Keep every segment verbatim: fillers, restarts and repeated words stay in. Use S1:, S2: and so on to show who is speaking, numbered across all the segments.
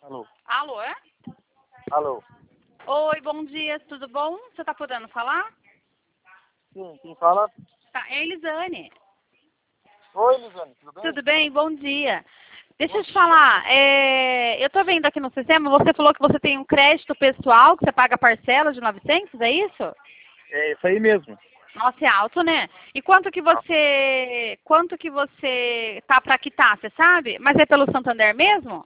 S1: Alô?
S2: Alô, é?
S1: Alô?
S2: Oi, bom dia, tudo bom? Você tá podendo falar?
S1: Sim, quem fala?
S2: Tá, é Elisane.
S1: Oi, Elisane, tudo bem?
S2: Tudo bem? Bom dia. Deixa
S1: Bom
S2: eu te
S1: dia.
S2: falar, é, eu tô vendo aqui no sistema, você falou que você tem um crédito pessoal, que você paga parcela de novecentos, é isso?
S1: É isso aí mesmo.
S2: Nossa, é alto, né? E quanto que você, quanto que você tá pra quitar, você sabe? Mas é pelo Santander mesmo?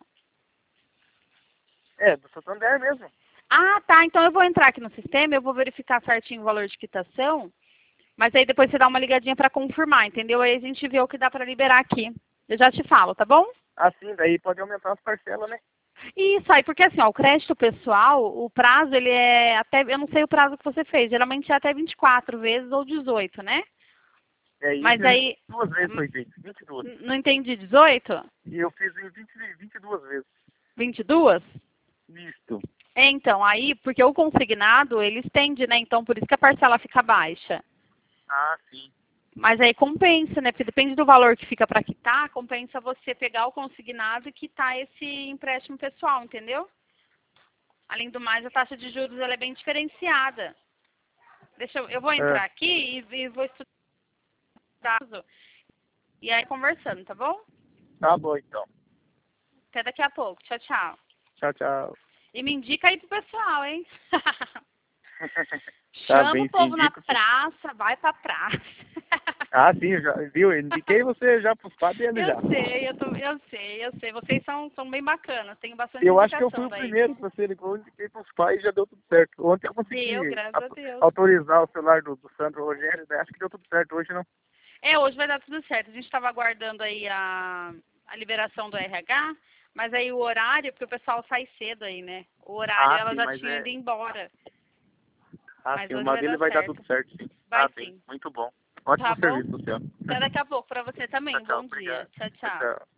S1: É, do Santander mesmo.
S2: Ah, tá, então eu vou entrar aqui no sistema, eu vou verificar certinho o valor de quitação, mas aí depois você dá uma ligadinha pra confirmar, entendeu? Aí a gente vê o que dá pra liberar aqui. Eu já te falo, tá bom?
S1: Assim, daí pode aumentar as parcelas, né?
S2: Isso aí, porque assim, ó, o crédito pessoal, o prazo, ele é até, eu não sei o prazo que você fez, geralmente é até vinte e quatro vezes ou dezoito, né?
S1: É isso,
S2: Mas aí,
S1: duas vezes foi feito, vinte e duas.
S2: n- não entendi, dezoito?
S1: E eu fiz em vinte, vinte e duas vezes.
S2: vinte e duas?
S1: Isto.
S2: É, então, aí, porque o consignado, ele estende, né? Então, por isso que a parcela fica baixa.
S1: Ah, sim.
S2: Mas aí compensa, né? Porque depende do valor que fica para quitar, compensa você pegar o consignado e quitar esse empréstimo pessoal, entendeu? Além do mais, a taxa de juros ela é bem diferenciada. Deixa eu, eu vou
S1: É,
S2: entrar aqui e, e vou estudar. E aí conversando, tá bom?
S1: tá bom, então.
S2: Até daqui a pouco. Tchau, tchau.
S1: Tchau, tchau.
S2: E me indica aí pro pessoal, hein?
S1: Tá
S2: Chama
S1: bem,
S2: o
S1: sim,
S2: povo na
S1: indico sim.
S2: praça, vai pra praça.
S1: Ah, sim, já, viu? Indiquei você já pros pais dele
S2: Eu
S1: já.
S2: sei, eu, tô, eu sei, eu sei. Vocês são, são bem bacanas. Tenho bastante
S1: Eu acho que eu fui
S2: indicação
S1: o
S2: daí.
S1: primeiro que você ligou, indiquei pros pais e já deu tudo certo. Ontem eu
S2: Deu,
S1: consegui
S2: graças a
S1: auto-
S2: Deus.
S1: autorizar o celular do, do Sandro Rogério, daí acho que deu tudo certo hoje, não?
S2: É, hoje vai dar tudo certo. A gente estava aguardando aí a, a liberação do R H, mas aí o horário, porque o pessoal sai cedo aí, né? O horário
S1: Ah,
S2: ela
S1: sim,
S2: já
S1: mas
S2: tinha
S1: é.
S2: ido embora.
S1: Ah,
S2: Mas
S1: sim,
S2: hoje
S1: uma
S2: vai
S1: dele
S2: dar
S1: vai dar tudo
S2: certo.
S1: certo, sim.
S2: Vai
S1: Tá bem,
S2: sim.
S1: muito bom.
S2: Tá
S1: Ótimo
S2: bom?
S1: serviço, seu.
S2: Até daqui a pouco para você
S1: Tchau,
S2: também.
S1: tchau,
S2: Bom dia.
S1: obrigado.
S2: Tchau,
S1: Tchau,
S2: tchau.
S1: tchau.